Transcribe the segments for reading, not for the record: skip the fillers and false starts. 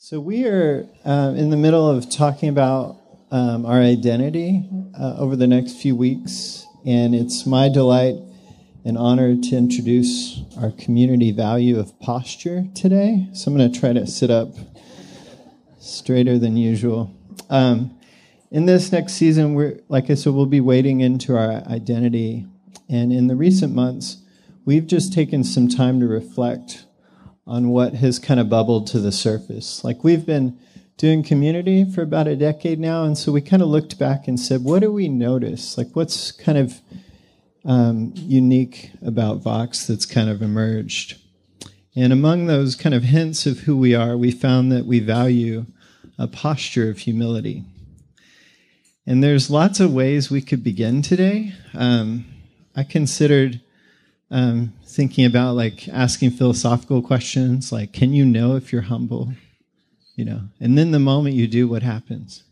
So we are in the middle of talking about our identity over the next few weeks, and it's my delight and honor to introduce our community value of posture today. So I'm going to try to sit up straighter than usual. In this next season, we'll be wading into our identity, and in the recent months, we've just taken some time to reflect on what has kind of bubbled to the surface. Like, we've been doing community for about a decade now, and so we kind of looked back and said, what do we notice? Like, what's kind of unique about Vox that's kind of emerged? And among those kind of hints of who we are, we found that we value a posture of humility. And there's lots of ways we could begin today. I considered thinking about asking philosophical questions like, can you know if you're humble? And then the moment you do, what happens?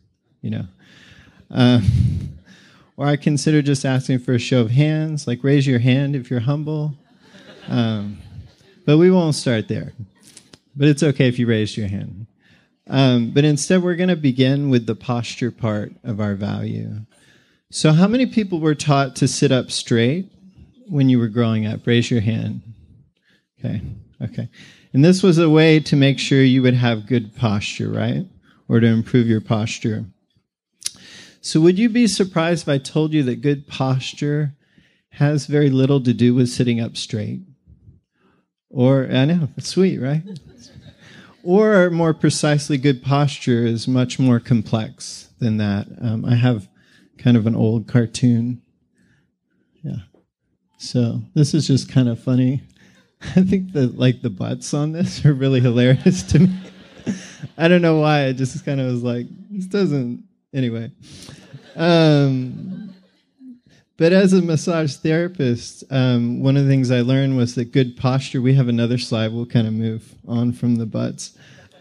Or I consider just asking for a show of hands, like raise your hand if you're humble. But we won't start there. But it's okay if you raised your hand. But instead, we're going to begin with the posture part of our value. So how many people were taught to sit up straight when you were growing up? Raise your hand. Okay. And this was a way to make sure you would have good posture, right? Or to improve your posture. So would you be surprised if I told you that good posture has very little to do with sitting up straight? Or, I know, it's sweet, right? Or more precisely, good posture is much more complex than that. I have kind of an old cartoon. Yeah. So this is just kind of funny. I think the butts on this are really hilarious to me. I don't know why. I just kind of was like, this doesn't... Anyway. But as a massage therapist, one of the things I learned was that good posture... We have another slide. We'll kind of move on from the butts.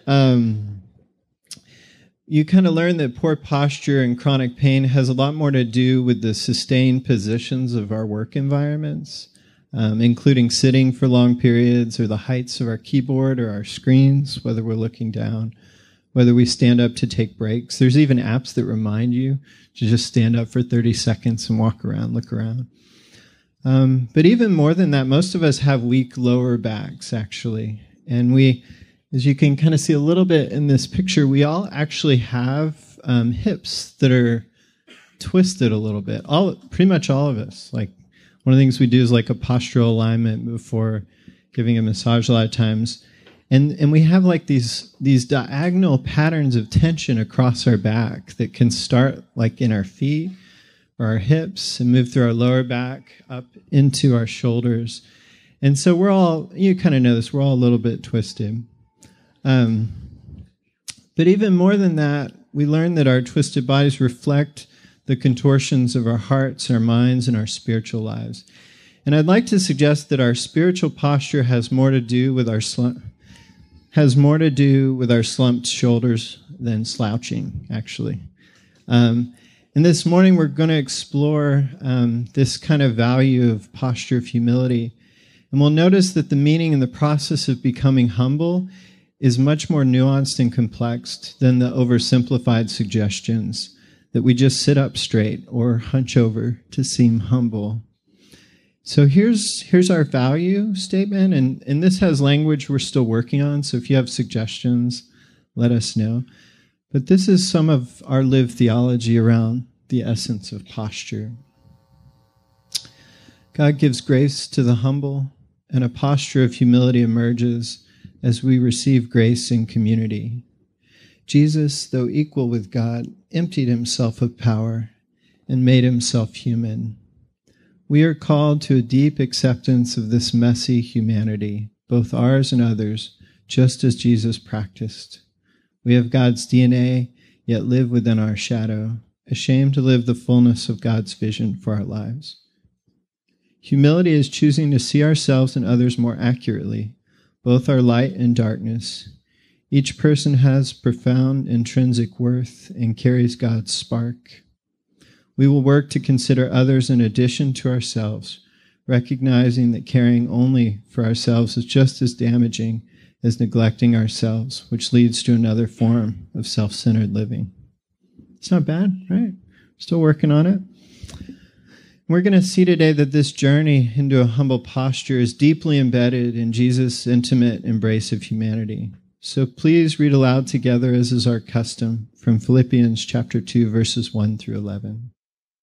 You kind of learn that poor posture and chronic pain has a lot more to do with the sustained positions of our work environments, including sitting for long periods or the heights of our keyboard or our screens, whether we're looking down, whether we stand up to take breaks. There's even apps that remind you to just stand up for 30 seconds and walk around, look around. But even more than that, most of us have weak lower backs, actually. And we... As you can kind of see a little bit in this picture, we all actually have hips that are twisted a little bit. Pretty much all of us. Like, one of the things we do is like a postural alignment before giving a massage a lot of times. And we have like these diagonal patterns of tension across our back that can start like in our feet or our hips and move through our lower back up into our shoulders. And so we're all, you kind of know this, we're all a little bit twisted. But even more than that, we learn that our twisted bodies reflect the contortions of our hearts, our minds, and our spiritual lives. And I'd like to suggest that our spiritual posture has more to do with our slumped shoulders than slouching, actually. And this morning we're going to explore this kind of value of posture of humility. And we'll notice that the meaning and the process of becoming humble is much more nuanced and complex than the oversimplified suggestions that we just sit up straight or hunch over to seem humble. So here's our value statement, and this has language we're still working on, so if you have suggestions, let us know. But this is some of our lived theology around the essence of posture. God gives grace to the humble, and a posture of humility emerges as we receive grace in community. Jesus, though equal with God, emptied himself of power and made himself human. We are called to a deep acceptance of this messy humanity, both ours and others, just as Jesus practiced. We have God's DNA, yet live within our shadow, ashamed to live the fullness of God's vision for our lives. Humility is choosing to see ourselves and others more accurately, both our light and darkness. Each person has profound intrinsic worth and carries God's spark. We will work to consider others in addition to ourselves, recognizing that caring only for ourselves is just as damaging as neglecting ourselves, which leads to another form of self-centered living. It's not bad, right? Still working on it. We're going to see today that this journey into a humble posture is deeply embedded in Jesus' intimate embrace of humanity. So please read aloud together, as is our custom, from Philippians chapter 2, verses 1 through 11.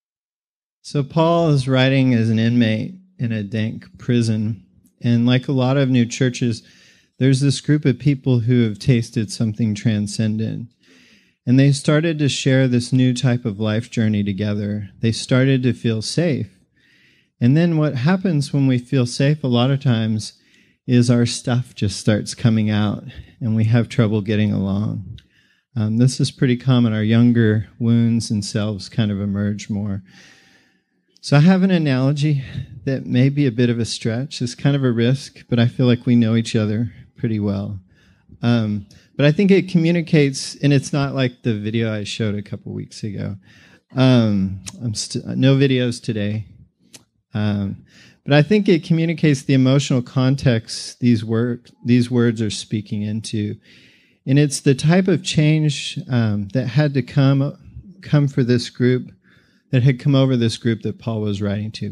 So Paul is writing as an inmate in a dank prison. And like a lot of new churches, there's this group of people who have tasted something transcendent. And they started to share this new type of life journey together. They started to feel safe. And then what happens when we feel safe a lot of times is our stuff just starts coming out and we have trouble getting along. This is pretty common. Our younger wounds and selves kind of emerge more. So I have an analogy that may be a bit of a stretch. It's kind of a risk, but I feel like we know each other pretty well. But I think it communicates, and it's not like the video I showed a couple weeks ago. No videos today. But I think it communicates the emotional context these words are speaking into. And it's the type of change that had to come for this group, that had come over this group that Paul was writing to.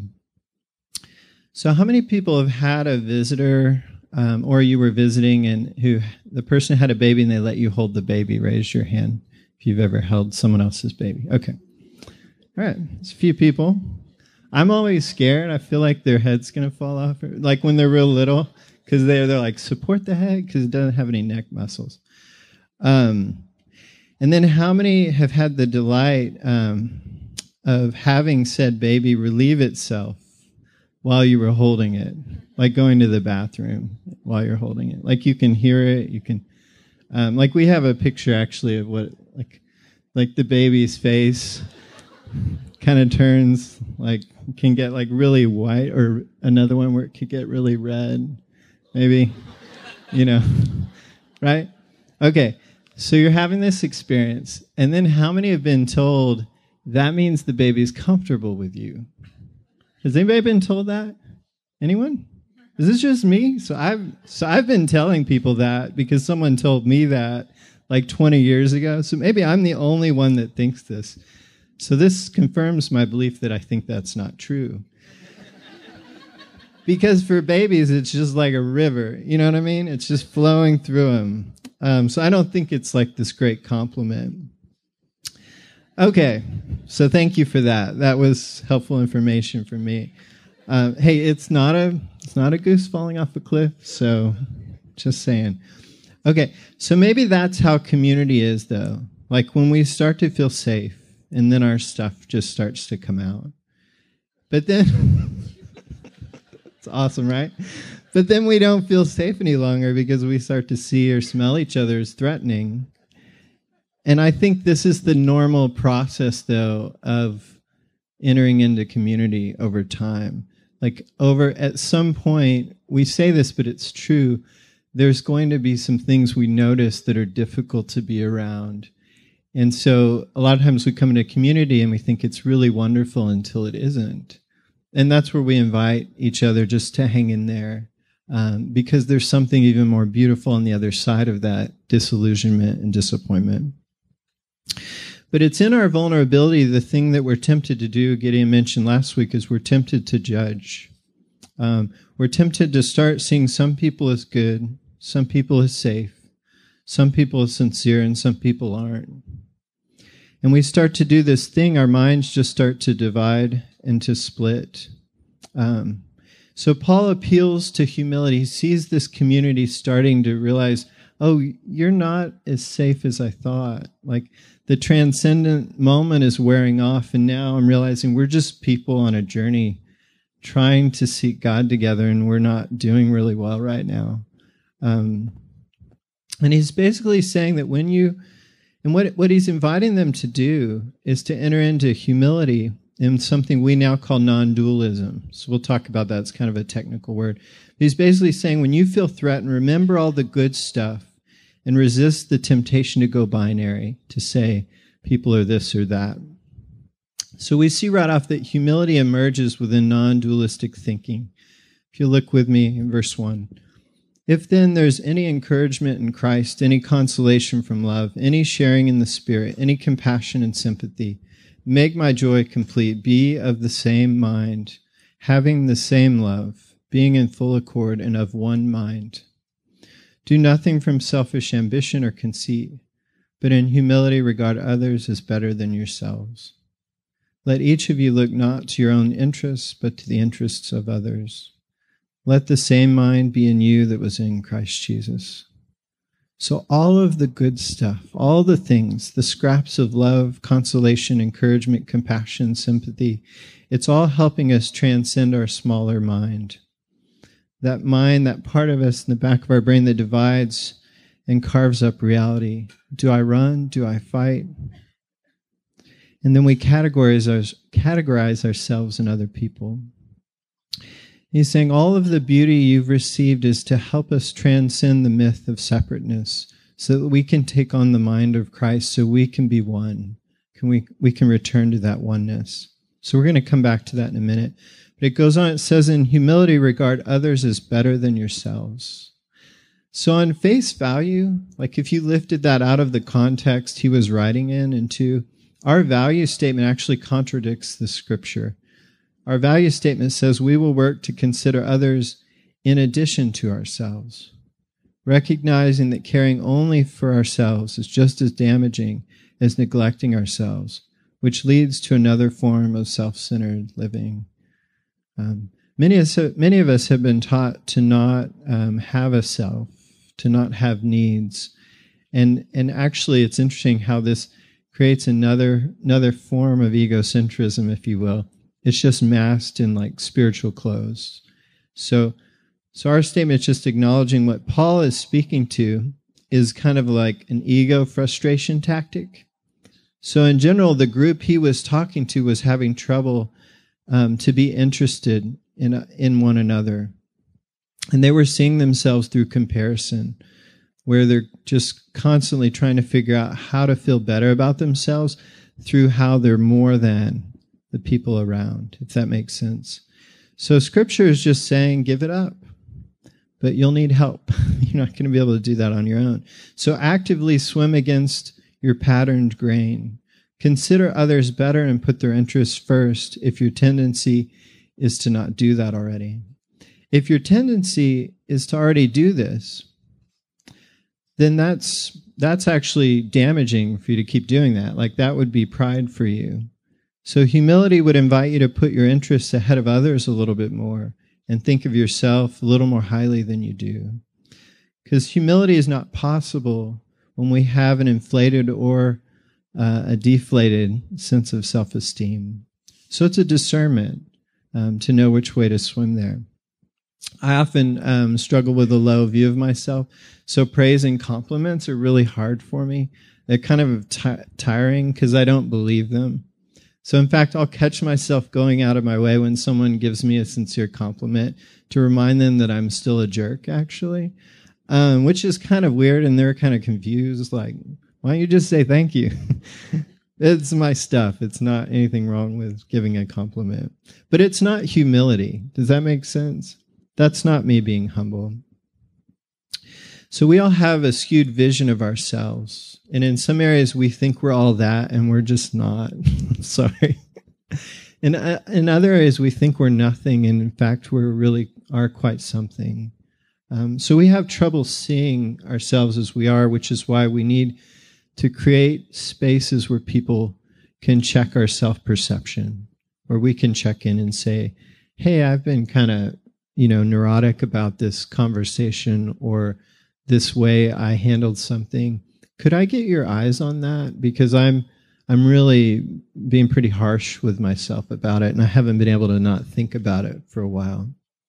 So how many people have had a visitor, or you were visiting and the person had a baby and they let you hold the baby? Raise your hand if you've ever held someone else's baby. Okay. All right. It's a few people. I'm always scared. I feel like their head's going to fall off, like when they're real little, because they're like, support the head, because it doesn't have any neck muscles. And then how many have had the delight of having said baby relieve itself while you were holding it, like going to the bathroom while you're holding it? Like you can hear it, you can, like we have a picture actually of what, like the baby's face kind of turns, like can get like really white, or another one where it could get really red, maybe, right? Okay, so you're having this experience, and then how many have been told that means the baby's comfortable with you? Has anybody been told that? Anyone? Is this just me? So I've been telling people that because someone told me that like 20 years ago. So maybe I'm the only one that thinks this. So this confirms my belief that I think that's not true. Because for babies, it's just like a river. You know what I mean? It's just flowing through them. So I don't think it's like this great compliment. Okay, so thank you for that. That was helpful information for me. Hey, it's not a goose falling off a cliff, so just saying. Okay, so maybe that's how community is, though. Like when we start to feel safe, and then our stuff just starts to come out. But then, it's awesome, right? But then we don't feel safe any longer because we start to see or smell each other as threatening. And I think this is the normal process, though, of entering into community over time. Like at some point, we say this, but it's true, there's going to be some things we notice that are difficult to be around. And so a lot of times we come into community and we think it's really wonderful until it isn't. And that's where we invite each other just to hang in there, because there's something even more beautiful on the other side of that disillusionment and disappointment. But it's in our vulnerability, the thing that we're tempted to do, Gideon mentioned last week, is we're tempted to judge. We're tempted to start seeing some people as good, some people as safe, some people as sincere, and some people aren't. And we start to do this thing, our minds just start to divide and to split. So Paul appeals to humility. He sees this community starting to realize, oh, you're not as safe as I thought. Like the transcendent moment is wearing off, and now I'm realizing we're just people on a journey trying to seek God together, and we're not doing really well right now. And he's basically saying that what he's inviting them to do is to enter into humility in something we now call non-dualism. So we'll talk about that. It's kind of a technical word. He's basically saying when you feel threatened, remember all the good stuff and resist the temptation to go binary, to say people are this or that. So we see right off that humility emerges within non-dualistic thinking. If you look with me in verse 1. If then there's any encouragement in Christ, any consolation from love, any sharing in the Spirit, any compassion and sympathy, make my joy complete. Be of the same mind, having the same love, being in full accord and of one mind. Do nothing from selfish ambition or conceit, but in humility regard others as better than yourselves. Let each of you look not to your own interests, but to the interests of others. Let the same mind be in you that was in Christ Jesus. So all of the good stuff, all the things, the scraps of love, consolation, encouragement, compassion, sympathy, it's all helping us transcend our smaller mind. That mind, that part of us in the back of our brain that divides and carves up reality. Do I run? Do I fight? And then we categorize ourselves and other people. He's saying all of the beauty you've received is to help us transcend the myth of separateness so that we can take on the mind of Christ so we can be one. We can return to that oneness. So we're going to come back to that in a minute. But it goes on, it says, in humility regard others as better than yourselves. So on face value, like if you lifted that out of the context he was writing in into, our value statement actually contradicts the scripture. Our value statement says we will work to consider others in addition to ourselves, recognizing that caring only for ourselves is just as damaging as neglecting ourselves, which leads to another form of self-centered living. Many of us have been taught to not have a self, to not have needs, and actually it's interesting how this creates another form of egocentrism, if you will. It's just masked in like spiritual clothes. So our statement is just acknowledging what Paul is speaking to is kind of like an ego frustration tactic. So in general, the group he was talking to was having trouble to be interested in one another. And they were seeing themselves through comparison, where they're just constantly trying to figure out how to feel better about themselves through how they're more than the people around, if that makes sense. So Scripture is just saying, give it up. But you'll need help. You're not going to be able to do that on your own. So actively swim against your patterned grain. Consider others better and put their interests first if your tendency is to not do that already. If your tendency is to already do this, then that's actually damaging for you to keep doing that. Like that would be pride for you. So humility would invite you to put your interests ahead of others a little bit more and think of yourself a little more highly than you do. Because humility is not possible when we have an inflated or a deflated sense of self-esteem. So it's a discernment to know which way to swim there. I often struggle with a low view of myself, so praise and compliments are really hard for me. They're kind of tiring because I don't believe them. So in fact, I'll catch myself going out of my way when someone gives me a sincere compliment to remind them that I'm still a jerk, actually, which is kind of weird, and they're kind of confused, like, why don't you just say thank you? It's my stuff. It's not anything wrong with giving a compliment. But it's not humility. Does that make sense? That's not me being humble. So we all have a skewed vision of ourselves. And in some areas we think we're all that and we're just not. Sorry. In other areas we think we're nothing and in fact we really are quite something. So we have trouble seeing ourselves as we are, which is why we need to create spaces where people can check our self-perception, where we can check in and say, hey, I've been kind of, neurotic about this conversation or this way I handled something. Could I get your eyes on that? Because I'm really being pretty harsh with myself about it, and I haven't been able to not think about it for a while.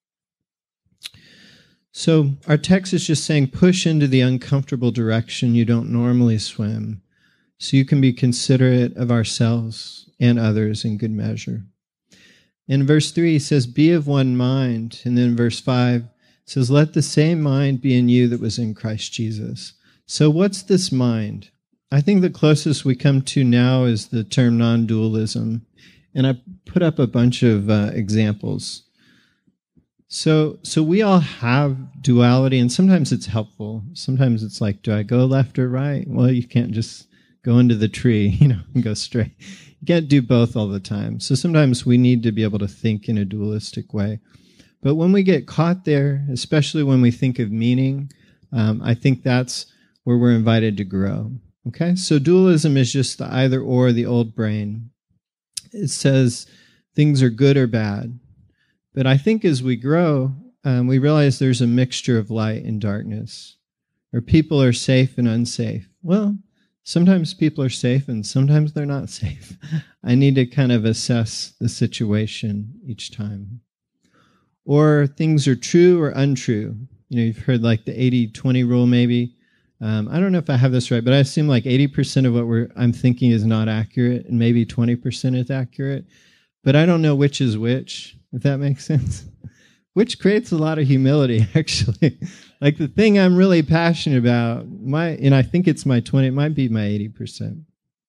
So our text is just saying, push into the uncomfortable direction you don't normally swim, so you can be considerate of ourselves and others in good measure. In verse 3, he says, be of one mind. And then verse 5 says, let the same mind be in you that was in Christ Jesus. So what's this mind? I think the closest we come to now is the term non-dualism. And I put up a bunch of examples. So we all have duality, and sometimes it's helpful. Sometimes it's like, do I go left or right? Well, you can't just go into the tree, and go straight. You can't do both all the time. So sometimes we need to be able to think in a dualistic way. But when we get caught there, especially when we think of meaning, I think that's where we're invited to grow. Okay? So dualism is just the either or, the old brain. It says things are good or bad. But I think as we grow, we realize there's a mixture of light and darkness, or people are safe and unsafe. Well, sometimes people are safe and sometimes they're not safe. I need to kind of assess the situation each time. Or things are true or untrue. You've heard like the 80-20 rule maybe. I don't know if I have this right, but I assume like 80% of what I'm thinking is not accurate and maybe 20% is accurate. But I don't know which is which, if that makes sense. Which creates a lot of humility, actually. Like the thing I'm really passionate about, and I think it's my 20, it might be my 80%.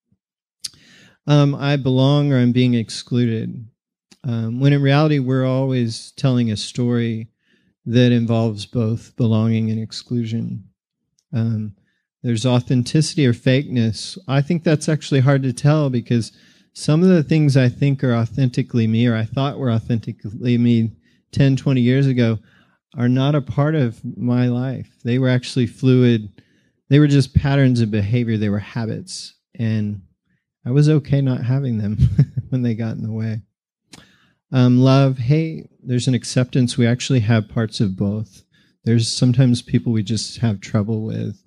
I belong or I'm being excluded. When in reality, we're always telling a story that involves both belonging and exclusion. There's authenticity or fakeness. I think that's actually hard to tell because some of the things I think are authentically me, or I thought were authentically me 10, 20 years ago, are not a part of my life. They were actually fluid. They were just patterns of behavior. They were habits. And I was okay not having them when they got in the way. Love, hate, there's an acceptance. We actually have parts of both. There's sometimes people we just have trouble with.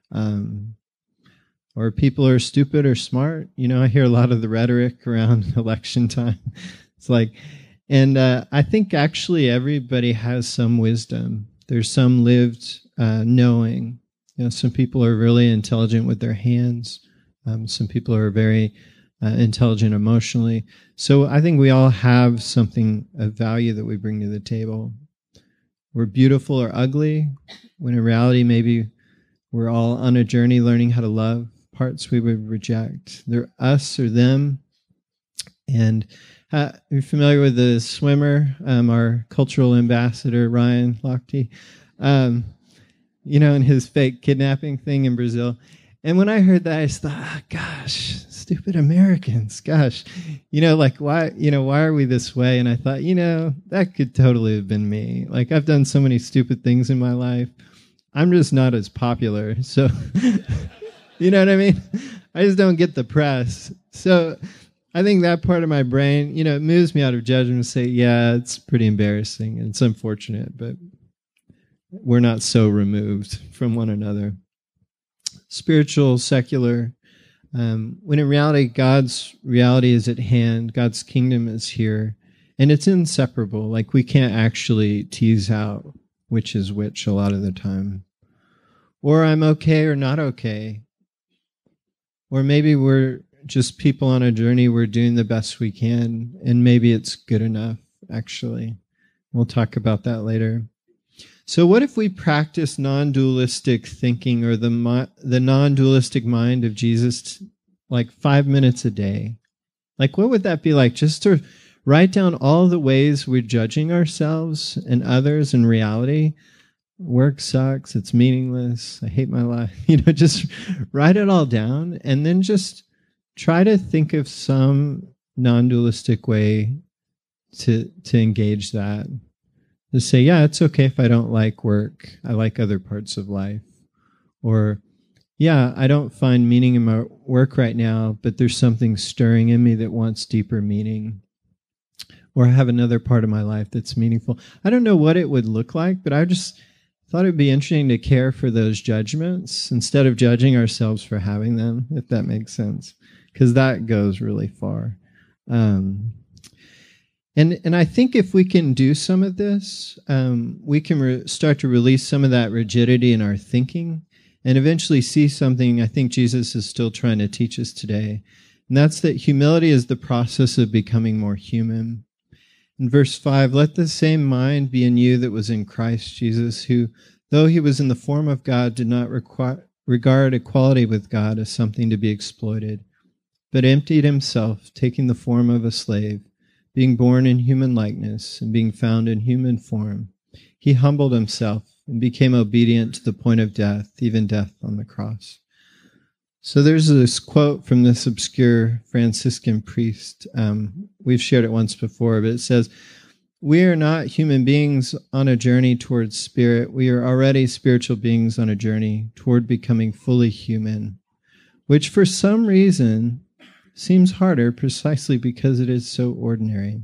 Or people are stupid or smart. I hear a lot of the rhetoric around election time. It's like, and I think actually everybody has some wisdom. There's some lived knowing. Some people are really intelligent with their hands. Some people are very intelligent emotionally. So I think we all have something of value that we bring to the table. We're beautiful or ugly, when in reality maybe we're all on a journey learning how to love. Parts we would reject. They're us or them. And you're familiar with the swimmer, our cultural ambassador, Ryan Lochte, and his fake kidnapping thing in Brazil. And when I heard that, I just thought, gosh, stupid Americans, gosh, why are we this way? And I thought, that could totally have been me. Like, I've done so many stupid things in my life. I'm just not as popular. So, you know what I mean? I just don't get the press. So I think that part of my brain, it moves me out of judgment to say, yeah, it's pretty embarrassing and it's unfortunate, but we're not so removed from one another. Spiritual, secular, when in reality, God's reality is at hand. God's kingdom is here, and it's inseparable. Like, we can't actually tease out which is which a lot of the time. Or I'm okay or not okay. Or maybe we're just people on a journey. We're doing the best we can, and maybe it's good enough, actually. We'll talk about that later. So what if we practice non-dualistic thinking, or the non-dualistic mind of Jesus, like 5 minutes a day? Like, what would that be like? Just to write down all the ways we're judging ourselves and others in reality. Work sucks. It's meaningless. I hate my life. Just write it all down and then just try to think of some non-dualistic way to engage that. To say, yeah, it's okay if I don't like work. I like other parts of life. Or, yeah, I don't find meaning in my work right now, but there's something stirring in me that wants deeper meaning. Or I have another part of my life that's meaningful. I don't know what it would look like, but I just thought it would be interesting to care for those judgments instead of judging ourselves for having them, if that makes sense, because that goes really far. And I think if we can do some of this, we can start to release some of that rigidity in our thinking and eventually see something I think Jesus is still trying to teach us today. And that's that humility is the process of becoming more human. In verse 5, let the same mind be in you that was in Christ Jesus, who, though he was in the form of God, did not regard equality with God as something to be exploited, but emptied himself, taking the form of a slave, being born in human likeness and being found in human form. He humbled himself and became obedient to the point of death, even death on the cross. So there's this quote from this obscure Franciscan priest. We've shared it once before, but it says, "We are not human beings on a journey towards spirit. We are already spiritual beings on a journey toward becoming fully human, which for some reason seems harder precisely because it is so ordinary."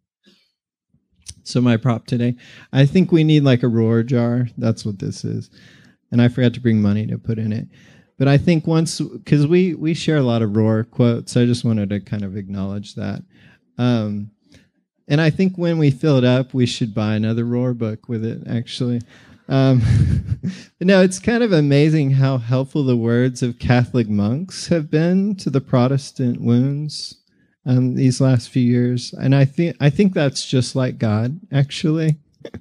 So my prop today, I think we need like a roar jar. That's what this is. And I forgot to bring money to put in it. But I think once, because we share a lot of roar quotes, I just wanted to kind of acknowledge that. And I think when we fill it up, we should buy another roar book with it, actually. But no, it's kind of amazing how helpful the words of Catholic monks have been to the Protestant wounds these last few years. And I think that's just like God, actually.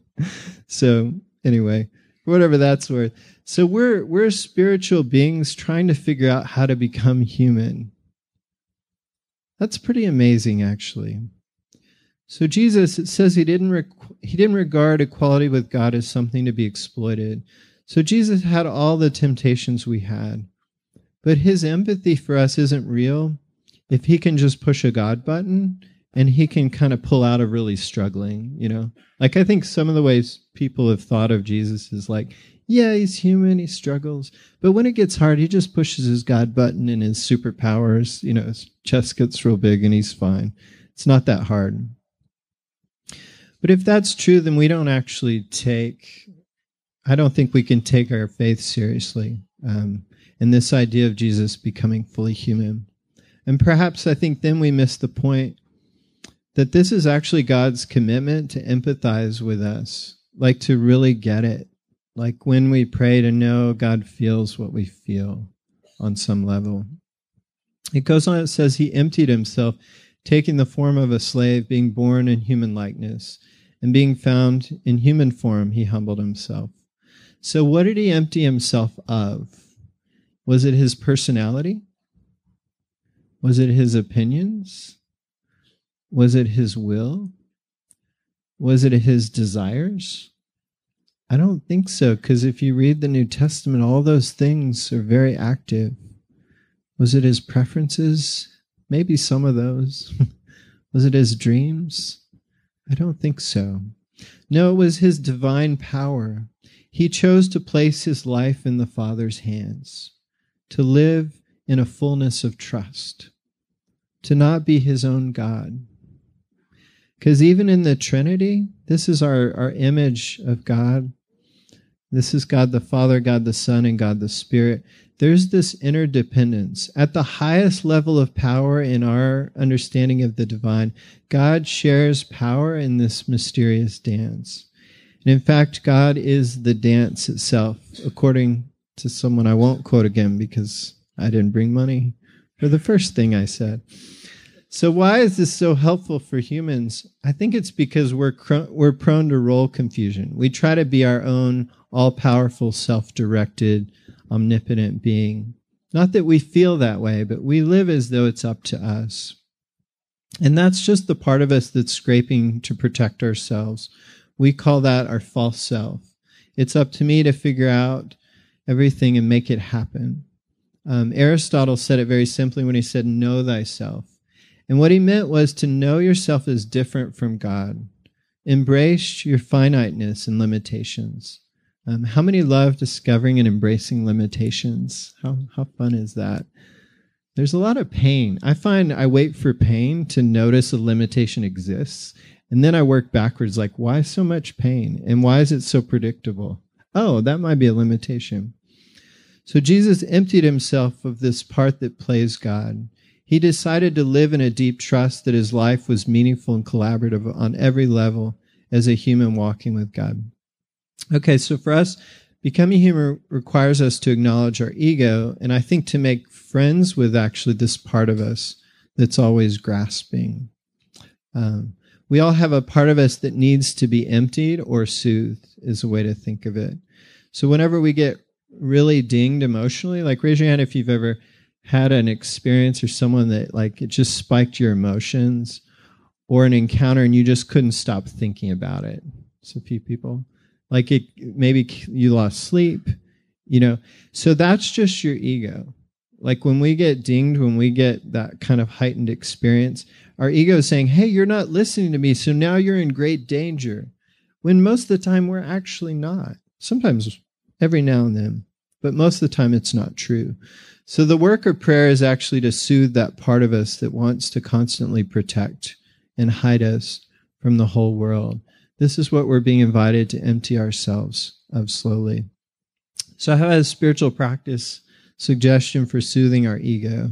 So anyway, whatever that's worth. So we're spiritual beings trying to figure out how to become human. That's pretty amazing, actually. So Jesus, it says he didn't regard equality with God as something to be exploited. So Jesus had all the temptations we had. But his empathy for us isn't real if he can just push a God button and he can kind of pull out of really struggling, you know? Like, I think some of the ways people have thought of Jesus is like, yeah, he's human, he struggles. But when it gets hard, he just pushes his God button and his superpowers, you know, his chest gets real big and he's fine. It's not that hard. But if that's true, then we don't actually I don't think we can take our faith seriously. And this idea of Jesus becoming fully human. And perhaps I think then we miss the point that this is actually God's commitment to empathize with us, like to really get it. Like when we pray to know God feels what we feel on some level. It goes on, it says, he emptied himself, taking the form of a slave, being born in human likeness, and being found in human form, he humbled himself. So what did he empty himself of? Was it his personality? Was it his opinions? Was it his will? Was it his desires? I don't think so, because if you read the New Testament, all those things are very active. Was it his preferences? Maybe some of those. Was it his dreams? I don't think so. No, it was his divine power. He chose to place his life in the Father's hands, to live in a fullness of trust, to not be his own God. Because even in the Trinity, this is our image of God. This is God the Father, God the Son, and God the Spirit. There's this interdependence. At the highest level of power in our understanding of the divine, God shares power in this mysterious dance. And in fact, God is the dance itself, according to someone I won't quote again because I didn't bring money for the first thing I said. So why is this so helpful for humans? I think it's because we're prone to role confusion. We try to be our own all-powerful, self-directed, omnipotent being. Not that we feel that way, but we live as though it's up to us. And that's just the part of us that's scraping to protect ourselves. We call that our false self. It's up to me to figure out everything and make it happen. Aristotle said it very simply when he said, know thyself. And what he meant was to know yourself as different from God. Embrace your finiteness and limitations. How many love discovering and embracing limitations? How fun is that? There's a lot of pain. I find I wait for pain to notice a limitation exists, and then I work backwards, like, why so much pain? And why is it so predictable? Oh, that might be a limitation. So Jesus emptied himself of this part that plays God. He decided to live in a deep trust that his life was meaningful and collaborative on every level as a human walking with God. Okay, so for us, becoming human requires us to acknowledge our ego, and I think to make friends with actually this part of us that's always grasping. We all have a part of us that needs to be emptied or soothed, is a way to think of it. So whenever we get really dinged emotionally, like raise your hand if you've ever had an experience or someone that like it just spiked your emotions, or an encounter and you just couldn't stop thinking about it. It's a few people. Like maybe you lost sleep, So that's just your ego. Like when we get dinged, when we get that kind of heightened experience, our ego is saying, hey, you're not listening to me, so now you're in great danger. When most of the time we're actually not. Sometimes, every now and then, but most of the time it's not true. So the work of prayer is actually to soothe that part of us that wants to constantly protect and hide us from the whole world. This is what we're being invited to empty ourselves of slowly. So I have a spiritual practice suggestion for soothing our ego.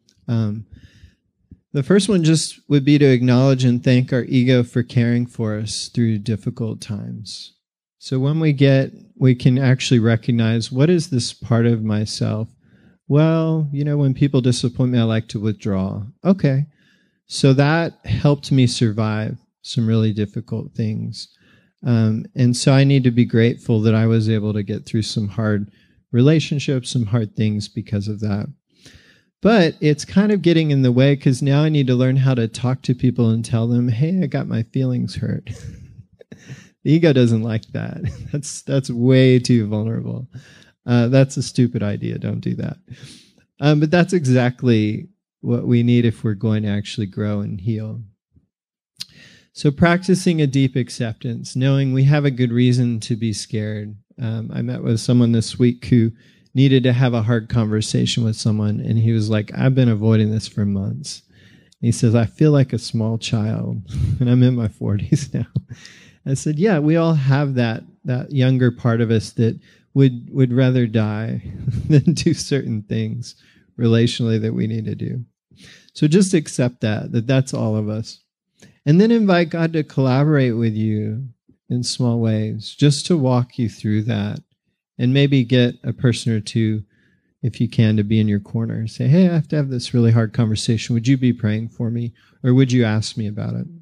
The first one just would be to acknowledge and thank our ego for caring for us through difficult times. So when we can actually recognize, what is this part of myself? Well, when people disappoint me, I like to withdraw. Okay. So that helped me survive some really difficult things. And so I need to be grateful that I was able to get through some hard relationships, some hard things because of that. But it's kind of getting in the way because now I need to learn how to talk to people and tell them, hey, I got my feelings hurt. The ego doesn't like that. That's way too vulnerable. That's a stupid idea. Don't do that. But that's exactly what we need if we're going to actually grow and heal. So practicing a deep acceptance, knowing we have a good reason to be scared. I met with someone this week who needed to have a hard conversation with someone, and he was like, I've been avoiding this for months. He says, I feel like a small child, and I'm in my 40s now. I said, yeah, we all have that younger part of us that would rather die than do certain things relationally that we need to do. So just accept that's all of us. And then invite God to collaborate with you in small ways, just to walk you through that. And maybe get a person or two, if you can, to be in your corner. Say, hey, I have to have this really hard conversation. Would you be praying for me? Or would you ask me about it?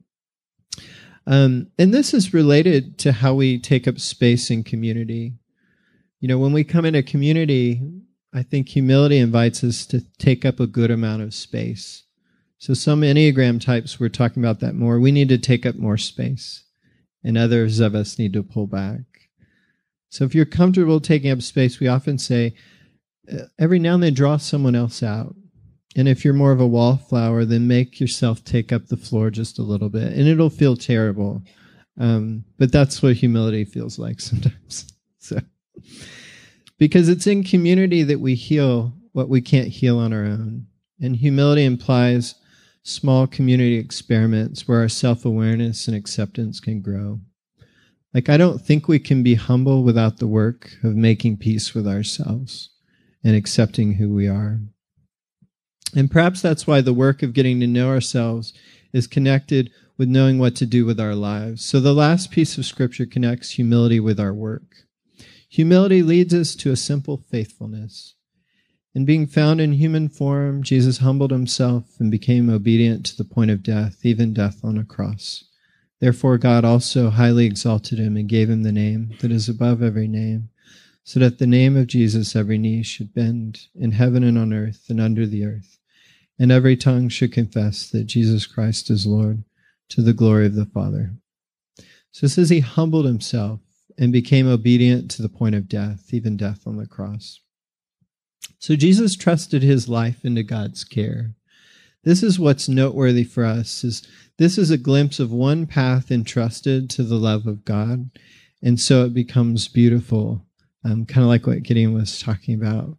And this is related to how we take up space in community. When we come into community, I think humility invites us to take up a good amount of space. So some Enneagram types, we're talking about that more. We need to take up more space. And others of us need to pull back. So if you're comfortable taking up space, we often say, every now and then draw someone else out. And if you're more of a wallflower, then make yourself take up the floor just a little bit. And it'll feel terrible. But that's what humility feels like sometimes. So, because it's in community that we heal what we can't heal on our own. And humility implies small community experiments where our self-awareness and acceptance can grow. Like, I don't think we can be humble without the work of making peace with ourselves and accepting who we are. And perhaps that's why the work of getting to know ourselves is connected with knowing what to do with our lives. So the last piece of scripture connects humility with our work. Humility leads us to a simple faithfulness. In being found in human form, Jesus humbled himself and became obedient to the point of death, even death on a cross. Therefore, God also highly exalted him and gave him the name that is above every name, so that the name of Jesus every knee should bend in heaven and on earth and under the earth, and every tongue should confess that Jesus Christ is Lord, to the glory of the Father. So it says he humbled himself and became obedient to the point of death, even death on the cross. So Jesus trusted his life into God's care. This is what's noteworthy for us, this is a glimpse of one path entrusted to the love of God, and so it becomes beautiful, kind of like what Gideon was talking about.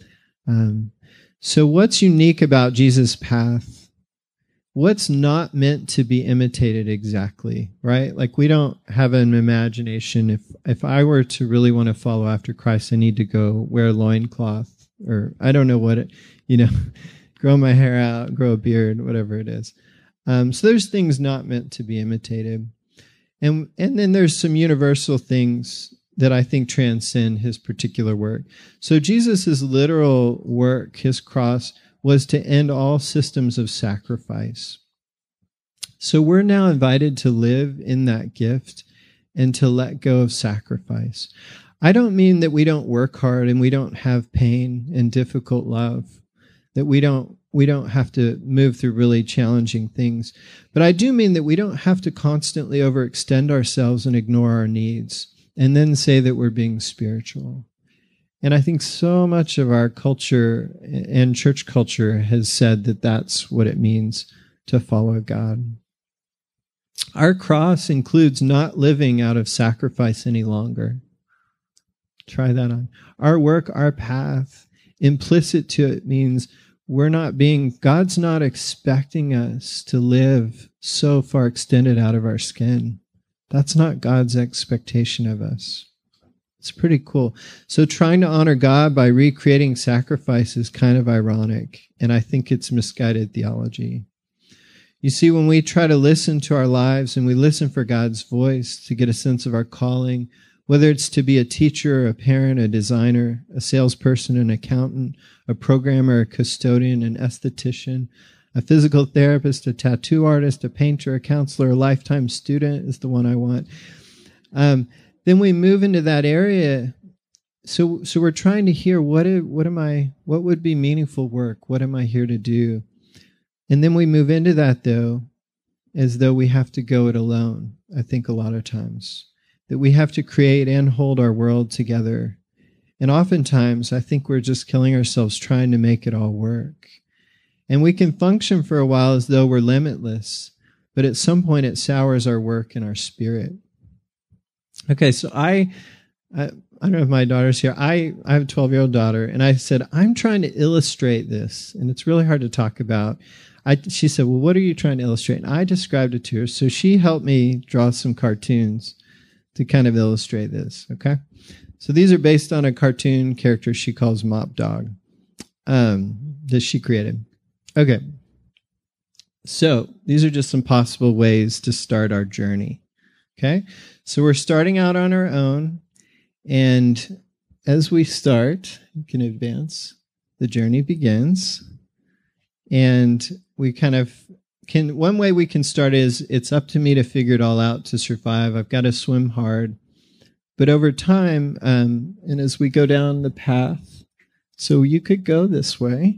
So what's unique about Jesus' path? What's not meant to be imitated exactly, right? Like, we don't have an imagination. If I were to really want to follow after Christ, I need to go wear a loincloth, or I don't know what grow my hair out, grow a beard, whatever it is. So there's things not meant to be imitated. And then there's some universal things that I think transcend his particular work. So Jesus' literal work, his cross, was to end all systems of sacrifice. So we're now invited to live in that gift and to let go of sacrifice. I don't mean that we don't work hard and we don't have pain and difficult love, that we don't have to move through really challenging things. But I do mean that we don't have to constantly overextend ourselves and ignore our needs. and then say that we're being spiritual. And I think so much of our culture and church culture has said that that's what it means to follow God. Our cross includes not living out of sacrifice any longer. Try that on. Our work, our path, implicit to it means God's not expecting us to live so far extended out of our skin. That's not God's expectation of us. It's pretty cool. So trying to honor God by recreating sacrifice is kind of ironic, and I think it's misguided theology. You see, when we try to listen to our lives and we listen for God's voice to get a sense of our calling, whether it's to be a teacher, a parent, a designer, a salesperson, an accountant, a programmer, a custodian, an esthetician, a physical therapist, a tattoo artist, a painter, a counselor, a lifetime student is the one I want. Then we move into that area. So we're trying to hear what would be meaningful work? What am I here to do? And then we move into that, though, as though we have to go it alone, I think a lot of times. That we have to create and hold our world together. And oftentimes, I think we're just killing ourselves trying to make it all work. And we can function for a while as though we're limitless, but at some point it sours our work and our spirit. Okay, so I don't know if my daughter's here. I have a 12-year-old daughter, and I said, I'm trying to illustrate this, and it's really hard to talk about. She said, well, what are you trying to illustrate? And I described it to her, so she helped me draw some cartoons to kind of illustrate this, okay? So these are based on a cartoon character she calls Mop Dog that she created. Okay, so these are just some possible ways to start our journey, okay? So we're starting out on our own, and as we start, you can advance, the journey begins, and we kind of one way we can start is it's up to me to figure it all out to survive. I've got to swim hard. But over time, and as we go down the path, so you could go this way,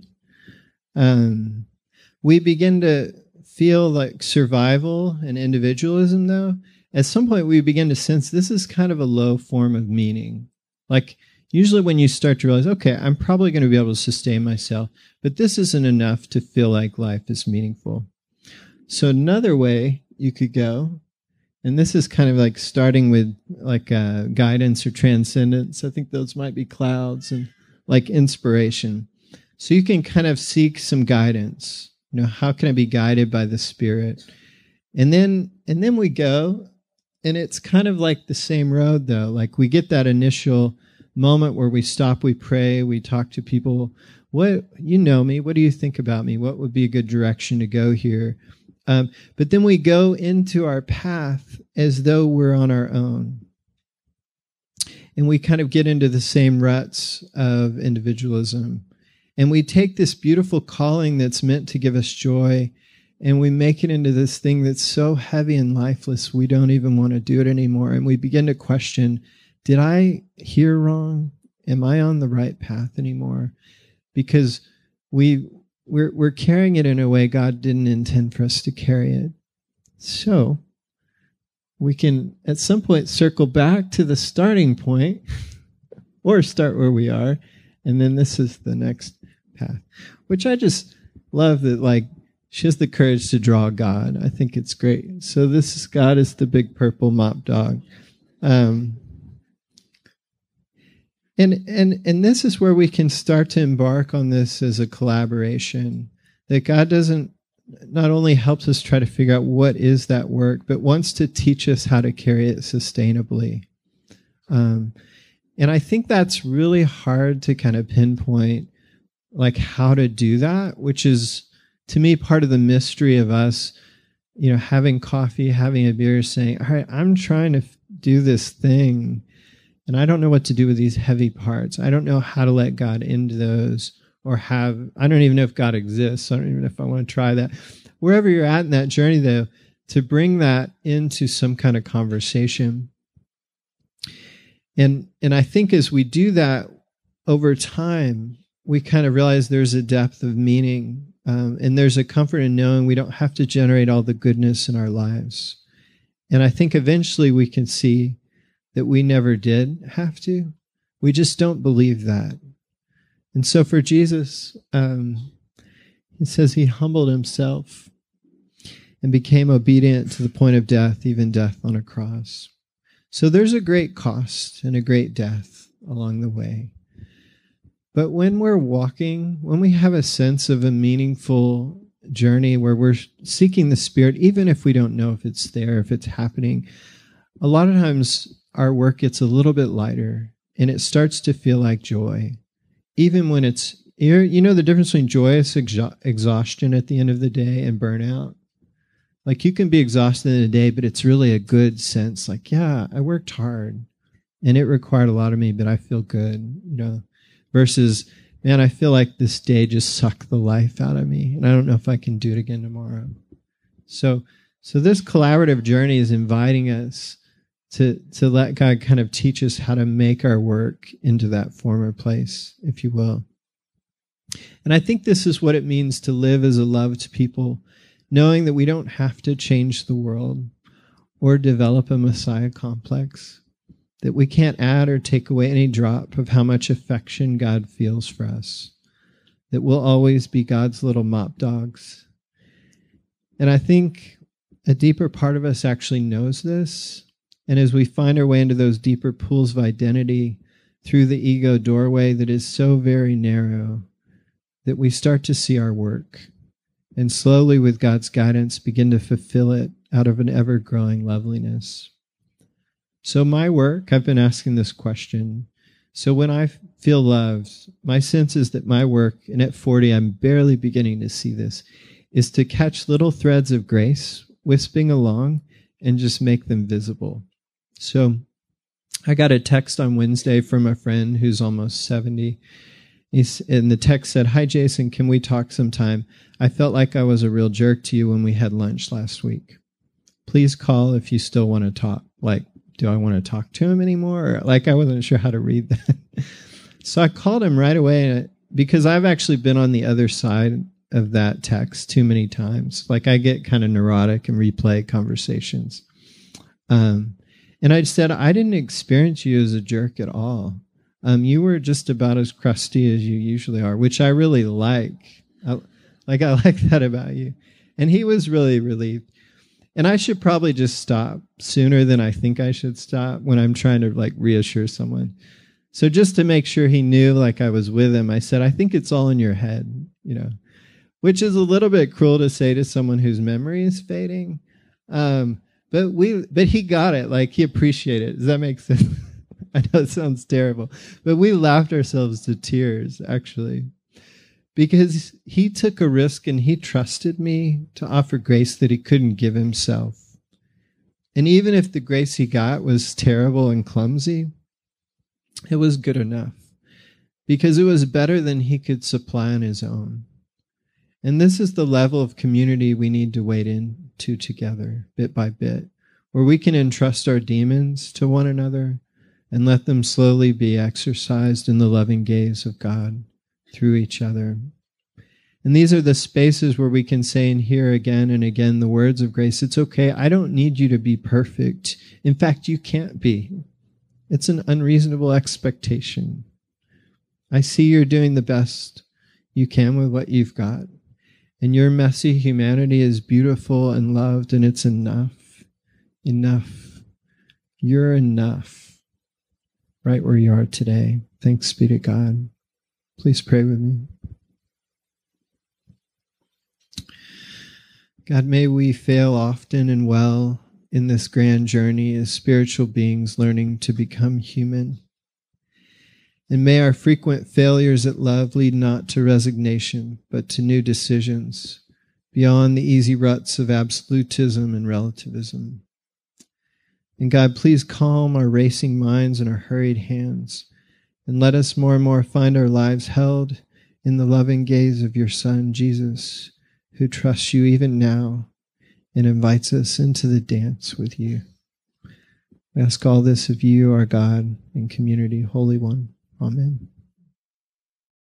we begin to feel like survival and individualism, though. At some point, we begin to sense this is kind of a low form of meaning. Like, usually when you start to realize, okay, I'm probably going to be able to sustain myself, but this isn't enough to feel like life is meaningful. So another way you could go, and this is kind of like starting with like guidance or transcendence. I think those might be clouds and like inspiration. So you can kind of seek some guidance. You know, how can I be guided by the Spirit? And then we go, and it's kind of like the same road, though. Like we get that initial moment where we stop, we pray, we talk to people. What, you know me, what do you think about me? What would be a good direction to go here? But then we go into our path as though we're on our own. And we kind of get into the same ruts of individualism. And we take this beautiful calling that's meant to give us joy, and we make it into this thing that's so heavy and lifeless, we don't even want to do it anymore. And we begin to question, did I hear wrong? Am I on the right path anymore? Because we're carrying it in a way God didn't intend for us to carry it. So we can at some point circle back to the starting point or start where we are. And then this is the next path, which I just love that, like, she has the courage to draw God. I think it's great. So this is God is the big purple mop dog. And this is where we can start to embark on this as a collaboration, that God doesn't not only helps us try to figure out what is that work, but wants to teach us how to carry it sustainably. And I think that's really hard to kind of pinpoint, like how to do that, which is, to me, part of the mystery of us, you know, having coffee, having a beer, saying, all right, I'm trying to do this thing, and I don't know what to do with these heavy parts. I don't know how to let God into those, or I don't even know if God exists. I don't even know if I want to try that. Wherever you're at in that journey, though, to bring that into some kind of conversation. And I think as we do that over time, we kind of realize there's a depth of meaning, and there's a comfort in knowing we don't have to generate all the goodness in our lives. And I think eventually we can see that we never did have to. We just don't believe that. And so for Jesus, it says he humbled himself and became obedient to the point of death, even death on a cross. So there's a great cost and a great death along the way. But when we're walking, when we have a sense of a meaningful journey where we're seeking the Spirit, even if we don't know if it's there, if it's happening, a lot of times our work gets a little bit lighter and it starts to feel like joy. Even when it's, you know the difference between joyous exhaustion at the end of the day and burnout? Like you can be exhausted in a day, but it's really a good sense. Like, yeah, I worked hard and it required a lot of me, but I feel good, versus, man, I feel like this day just sucked the life out of me and I don't know if I can do it again tomorrow. So this collaborative journey is inviting us to let God kind of teach us how to make our work into that former place, if you will. And I think this is what it means to live as a loved people, knowing that we don't have to change the world or develop a Messiah complex, that we can't add or take away any drop of how much affection God feels for us, that we'll always be God's little mop dogs. And I think a deeper part of us actually knows this. And as we find our way into those deeper pools of identity through the ego doorway that is so very narrow, that we start to see our work and slowly with God's guidance begin to fulfill it out of an ever-growing loveliness. So my work, I've been asking this question. So when I feel loved, my sense is that my work, and at 40 I'm barely beginning to see this, is to catch little threads of grace wisping along and just make them visible. So I got a text on Wednesday from a friend who's almost 70. And the text said, "Hi, Jason, can we talk sometime? I felt like I was a real jerk to you when we had lunch last week. Please call if you still want to talk." Like, do I want to talk to him anymore? Or, like, I wasn't sure how to read that. So I called him right away because I've actually been on the other side of that text too many times. Like, I get kind of neurotic and replay conversations. And I said, I didn't experience you as a jerk at all. You were just about as crusty as you usually are, which I really like. I like that about you. And he was really relieved. And I should probably just stop sooner than I think I should stop when I'm trying to reassure someone. So just to make sure he knew I was with him, I said, I think it's all in your head, which is a little bit cruel to say to someone whose memory is fading. But he got it. He appreciated it. Does that make sense? I know it sounds terrible, but we laughed ourselves to tears, actually, because he took a risk and he trusted me to offer grace that he couldn't give himself. And even if the grace he got was terrible and clumsy, it was good enough because it was better than he could supply on his own. And this is the level of community we need to wade into together, bit by bit, where we can entrust our demons to one another and let them slowly be exercised in the loving gaze of God through each other. And these are the spaces where we can say and hear again and again the words of grace. It's okay. I don't need you to be perfect. In fact, you can't be. It's an unreasonable expectation. I see you're doing the best you can with what you've got. And your messy humanity is beautiful and loved, and it's enough. Enough. You're enough. Right where you are today. Thanks be to God. Please pray with me. God, may we fail often and well in this grand journey as spiritual beings learning to become human. And may our frequent failures at love lead not to resignation, but to new decisions beyond the easy ruts of absolutism and relativism. And God, please calm our racing minds and our hurried hands, and let us more and more find our lives held in the loving gaze of your Son, Jesus, who trusts you even now and invites us into the dance with you. We ask all this of you, our God and community, Holy One. Amen.